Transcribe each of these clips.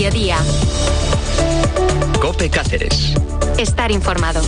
mediodía. COPE Cáceres. Estar informado.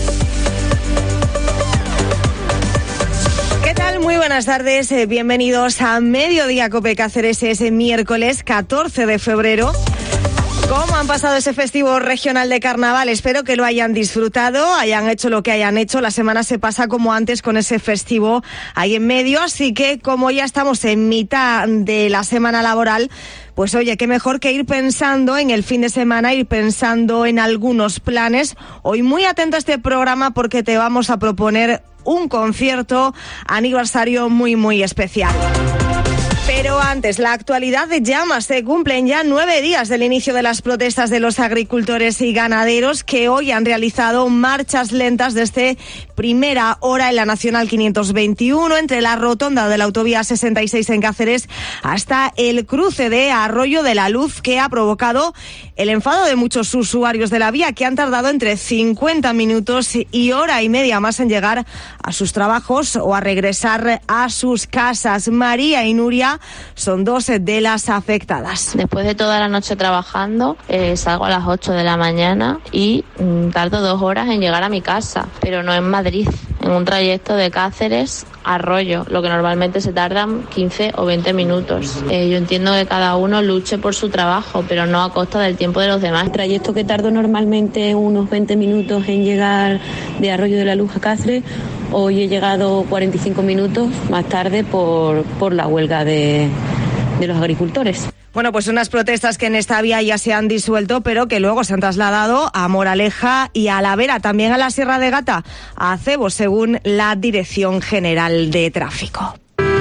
¿Qué tal? Muy buenas tardes. Bienvenidos a Mediodía COPE Cáceres. Es miércoles 14 de febrero. ¿Cómo han pasado ese festivo regional de carnaval? Espero que lo hayan disfrutado, hayan hecho lo que hayan hecho. La semana se pasa como antes con ese festivo ahí en medio, así que como ya estamos en mitad de la semana laboral, pues oye, qué mejor que ir pensando en el fin de semana, ir pensando en algunos planes. Hoy muy atento a este programa porque te vamos a proponer un concierto aniversario muy, muy especial. Pero antes, la actualidad llama. Se cumplen ya 9 días del inicio de las protestas de los agricultores y ganaderos que hoy han realizado marchas lentas desde primera hora en la Nacional 521 entre la rotonda de la autovía 66 en Cáceres hasta el cruce de Arroyo de la Luz, que ha provocado el enfado de muchos usuarios de la vía que han tardado entre 50 minutos y hora y media más en llegar a sus trabajos o a regresar a sus casas. María y Nuria son dos de las afectadas. Después de toda la noche trabajando, salgo a las 8 de la mañana y tardo 2 horas en llegar a mi casa, pero no en Madrid, en un trayecto de Cáceres a Arroyo, lo que normalmente se tardan 15 o 20 minutos. Yo entiendo que cada uno luche por su trabajo, pero no a costa del tiempo de los demás. El trayecto que tardo normalmente unos 20 minutos en llegar de Arroyo de la Luz a Cáceres, hoy he llegado 45 minutos más tarde por la huelga de los agricultores. Bueno, pues unas protestas que en esta vía ya se han disuelto, pero que luego se han trasladado a Moraleja y a La Vera, también a la Sierra de Gata, a Acebo, según la Dirección General de Tráfico.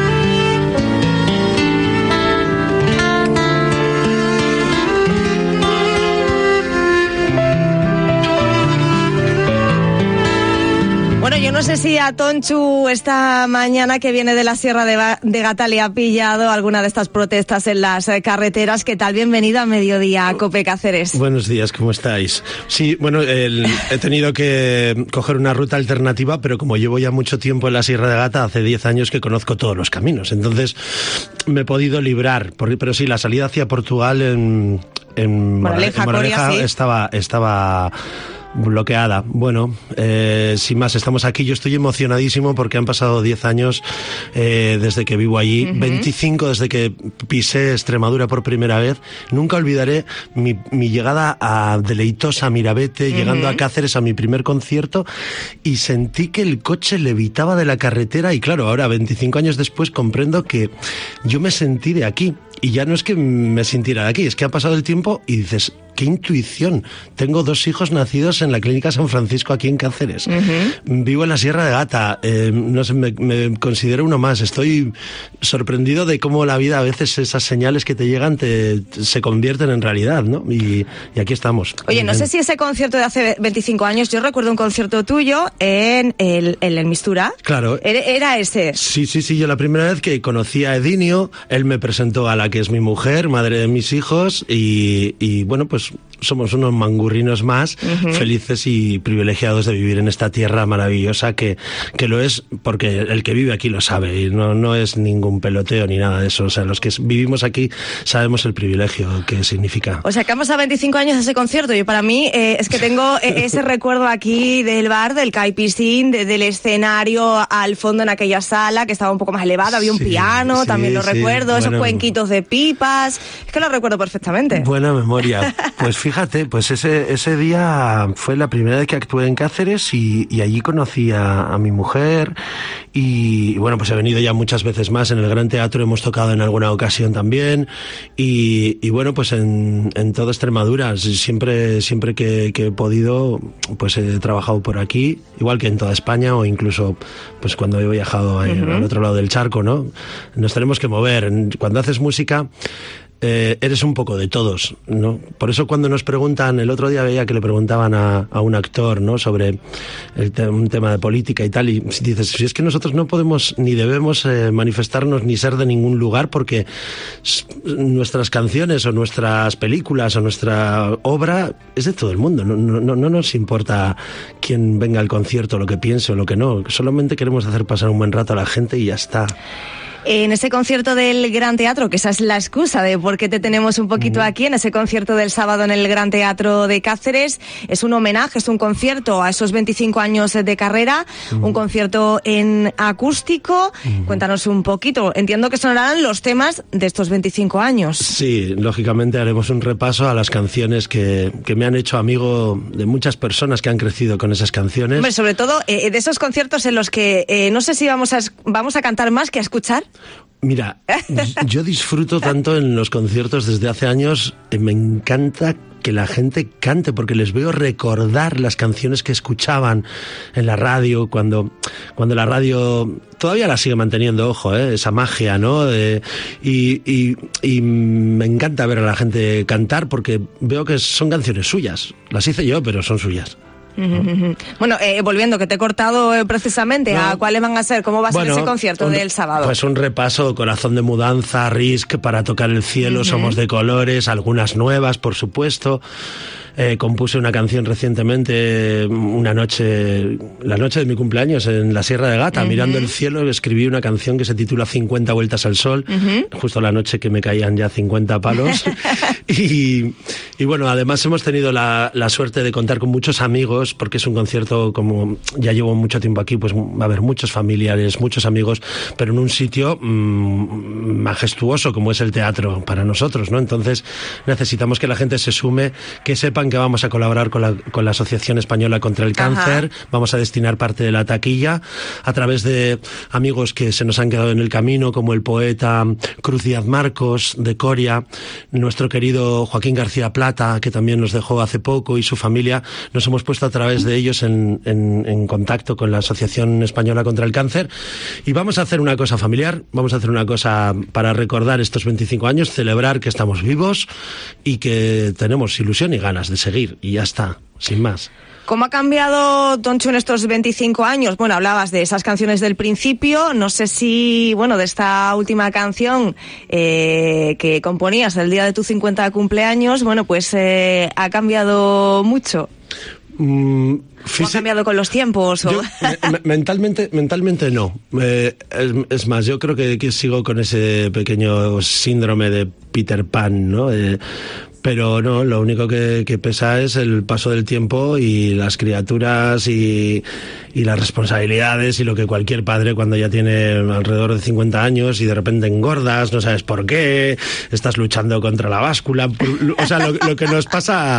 Bueno, yo no sé si a Tonchu esta mañana que viene de la Sierra de Gata le ha pillado alguna de estas protestas en las carreteras. ¿Qué tal? Bienvenido a Mediodía COPE Cáceres. Buenos días, ¿cómo estáis? Sí, bueno, he tenido que coger una ruta alternativa, pero como llevo ya mucho tiempo en la Sierra de Gata, hace 10 años que conozco todos los caminos, entonces me he podido librar. Pero sí, la salida hacia Portugal en Moraleja Coria, sí. estaba bloqueada. Bueno, sin más, estamos aquí. Yo estoy emocionadísimo porque han pasado 10 años desde que vivo allí, 25 desde que pisé Extremadura por primera vez. Nunca olvidaré mi llegada a deleitosa Mirabete, llegando a Cáceres a mi primer concierto, y sentí que el coche levitaba de la carretera, y claro, ahora 25 años después comprendo que yo me sentí de aquí. Y ya no es que me sintiera de aquí, es que ha pasado el tiempo y dices, qué intuición. Tengo 2 hijos nacidos en la Clínica San Francisco aquí en Cáceres. Vivo en la Sierra de Gata. No sé, me considero uno más. Estoy sorprendido de cómo la vida, a veces esas señales que te llegan se convierten en realidad, ¿no? Y aquí estamos. Oye, no sé si ese concierto de hace 25 años, yo recuerdo un concierto tuyo en el Mistura. Claro. ¿Era ese? Sí. Yo la primera vez que conocí a Edinio, él me presentó a la que es mi mujer, madre de mis hijos, y bueno, pues somos unos mangurrinos más, felices y privilegiados de vivir en esta tierra maravillosa que lo es porque el que vive aquí lo sabe, y no es ningún peloteo ni nada de eso. O sea, los que vivimos aquí sabemos el privilegio que significa. O sea, que han pasado 25 años de ese concierto. Yo para mí es que tengo ese recuerdo aquí del bar, del Caipisín, del escenario al fondo en aquella sala que estaba un poco más elevada, había un piano, también lo recuerdo, esos cuenquitos de pipas, es que lo recuerdo perfectamente. Buena memoria. Pues fíjate, pues ese día fue la primera vez que actué en Cáceres y allí conocí a mi mujer y bueno, pues he venido ya muchas veces más. En el Gran Teatro hemos tocado en alguna ocasión también y bueno, pues en toda Extremadura siempre que he podido, pues he trabajado por aquí, igual que en toda España, o incluso pues cuando he viajado al otro lado del charco, ¿no? Nos tenemos que mover. Cuando haces música eres un poco de todos, ¿no? Por eso cuando nos preguntan, el otro día veía que le preguntaban a un actor, ¿no?, sobre un tema de política y tal, y dices, si es que nosotros no podemos ni debemos manifestarnos ni ser de ningún lugar, porque nuestras canciones o nuestras películas o nuestra obra es de todo el mundo. No nos importa quién venga al concierto, lo que piense o lo que no, solamente queremos hacer pasar un buen rato a la gente y ya está. En ese concierto del Gran Teatro, que esa es la excusa de por qué te tenemos un poquito aquí, en ese concierto del sábado en el Gran Teatro de Cáceres, es un homenaje, es un concierto a esos 25 años de carrera, un concierto en acústico. Cuéntanos un poquito. Entiendo que sonarán los temas de estos 25 años. Sí, lógicamente haremos un repaso a las canciones que me han hecho amigo de muchas personas que han crecido con esas canciones. Hombre, sobre todo de esos conciertos en los que no sé si vamos a cantar más que a escuchar. Mira, yo disfruto tanto en los conciertos desde hace años, me encanta que la gente cante, porque les veo recordar las canciones que escuchaban en la radio, cuando la radio todavía la sigue manteniendo, ojo, esa magia, ¿no? Y me encanta ver a la gente cantar, porque veo que son canciones suyas. Las hice yo, pero son suyas. Bueno, volviendo, que te he cortado precisamente, ¿a cuáles van a ser? ¿Cómo va a ser ese concierto del sábado? Pues un repaso: Corazón de mudanza, Risk, Para tocar el cielo, Somos de colores, algunas nuevas, por supuesto. Compuse una canción recientemente, la noche de mi cumpleaños, en la Sierra de Gata, mirando el cielo, escribí una canción que se titula 50 vueltas al sol, justo la noche que me caían ya 50 palos. y bueno, además hemos tenido la suerte de contar con muchos amigos, porque es un concierto, como ya llevo mucho tiempo aquí, pues va a haber muchos familiares, muchos amigos, pero en un sitio majestuoso como es el teatro para nosotros, ¿no? Entonces necesitamos que la gente se sume, que sepan que vamos a colaborar con la Asociación Española contra el Cáncer. Vamos a destinar parte de la taquilla a través de amigos que se nos han quedado en el camino, como el poeta Cruz Díaz Marcos, de Coria, nuestro querido Joaquín García Plata, que también nos dejó hace poco, y su familia. Nos hemos puesto a través de ellos en contacto con la Asociación Española contra el Cáncer, y vamos a hacer una cosa familiar, vamos a hacer una cosa para recordar estos 25 años, celebrar que estamos vivos y que tenemos ilusión y ganas de seguir, y ya está, sin más. ¿Cómo ha cambiado, Tonchu, en estos 25 años? Bueno, hablabas de esas canciones del principio, no sé si, bueno, de esta última canción que componías el día de tu 50 cumpleaños, bueno, pues ha cambiado mucho. ¿O ha cambiado con los tiempos? Yo, mentalmente no. Es más, yo creo que sigo con ese pequeño síndrome de Peter Pan, ¿no? Pero no, lo único que pesa es el paso del tiempo y las criaturas y las responsabilidades, y lo que cualquier padre, cuando ya tiene alrededor de 50 años y de repente engordas, no sabes por qué, estás luchando contra la báscula, o sea, lo que nos pasa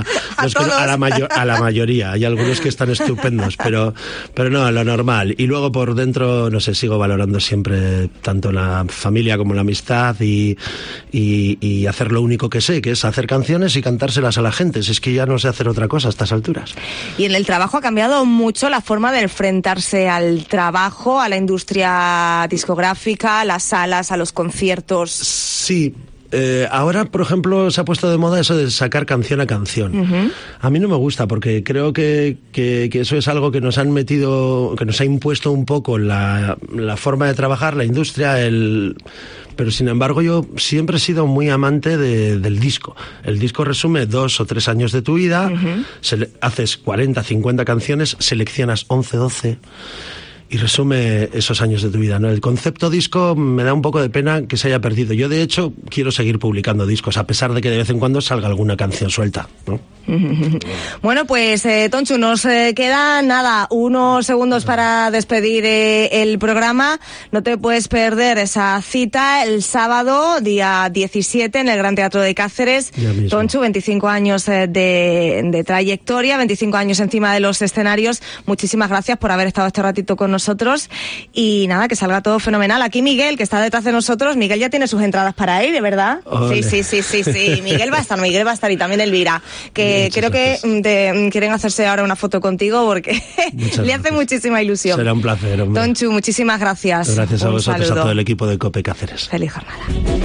a la mayoría. Hay algunos que están estupendos, pero no, lo normal. Y luego por dentro, no sé, sigo valorando siempre tanto la familia como la amistad, y hacer lo único que sé, que es hacer canciones y cantárselas a la gente. Si es que ya no sé hacer otra cosa a estas alturas. Y en el trabajo ha cambiado mucho la forma de enfrentarse al trabajo, a la industria discográfica, a las salas, a los conciertos. Sí. Ahora, por ejemplo, se ha puesto de moda eso de sacar canción a canción. A mí no me gusta, porque creo que eso es algo que nos han metido, que nos ha impuesto un poco la forma de trabajar, la industria, pero sin embargo yo siempre he sido muy amante del disco. El disco resume 2 o 3 años de tu vida, haces 40, 50 canciones, seleccionas 11, 12... y resume esos años de tu vida, ¿no? El concepto disco me da un poco de pena que se haya perdido. Yo, de hecho, quiero seguir publicando discos, a pesar de que de vez en cuando salga alguna canción suelta, ¿no? Bueno, pues Tonchu, nos queda nada, unos segundos para despedir el programa. No te puedes perder esa cita el sábado, día 17, en el Gran Teatro de Cáceres. Tonchu, 25 años de trayectoria, 25 años encima de los escenarios. Muchísimas gracias por haber estado este ratito con nosotros, y nada, que salga todo fenomenal. Aquí Miguel, que está detrás de nosotros, Miguel ya tiene sus entradas para ir, ¿verdad? Ole. Sí, Miguel va a estar, y también Elvira, que creo que quieren hacerse ahora una foto contigo, porque le hace muchísima ilusión. Será un placer, hombre. Tonchu, muchísimas gracias. Gracias a vosotros, saludo. a todo el equipo de COPE Cáceres. Feliz jornada.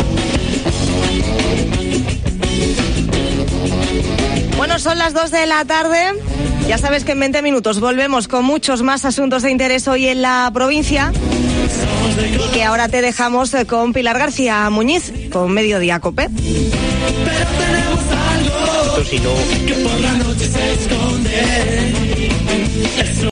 Bueno, son las 2 de la tarde. Ya sabes que en 20 minutos volvemos con muchos más asuntos de interés hoy en la provincia, y que ahora te dejamos con Pilar García Muñiz, con Mediodía COPE. Pero tenemos algo que por la noche se esconde.